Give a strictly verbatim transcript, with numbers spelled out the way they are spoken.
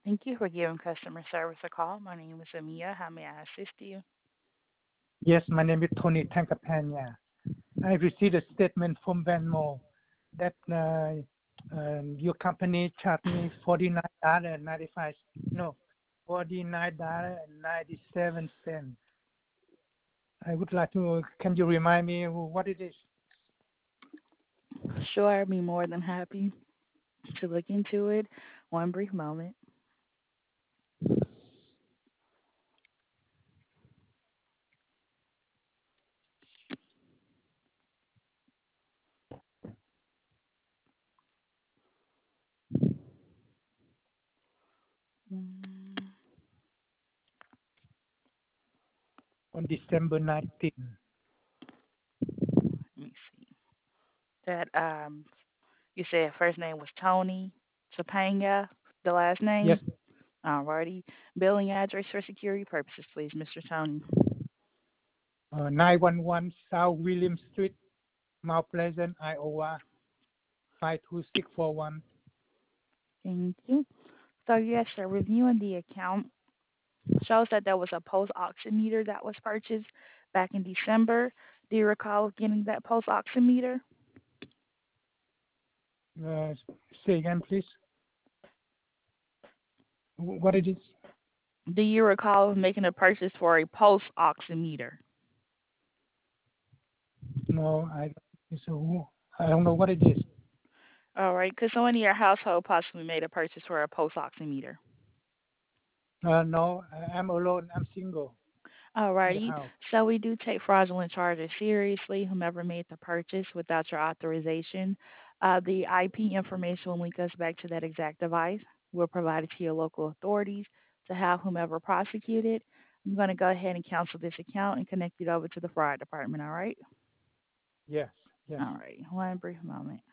Thank you for giving customer service a call. My name is Amia. How may I assist you? Yes, my name is Tony Tankapanya. I received a statement from Venmo that uh, um, your company charged me forty-nine dollars and ninety-five no, forty-nine dollars and ninety-seven cents. I would like to, can you remind me what it is? Sure, I'd be more than happy to look into it. One brief moment. Mm, On December nineteenth. Let me see. That um, you said first name was Tony Chapanga. The last Yes, name. Alrighty. Billing address for security purposes, please, Mister Tony. uh, nine one one South William Street, Mount Pleasant, Iowa, five two six four one. Thank you. So yes, sir. Reviewing the account shows that there was a post oximeter that was purchased back in December. Do you recall getting that post oximeter? Uh, say again, please. What it is? Do you recall making a purchase for a pulse oximeter? No, I so I don't know what it is. All right, could someone in your household possibly made a purchase for a pulse oximeter? Uh, no, I- I'm alone. I'm single All in the righty, house. so we do take fraudulent charges seriously. Whomever made the purchase without your authorization, uh, the I P information will link us back to that exact device. We'll provide it to your local authorities to have whomever prosecuted. I'm going to go ahead and cancel this account and connect it over to the fraud department. All right. Yes, yes. All right. One brief moment.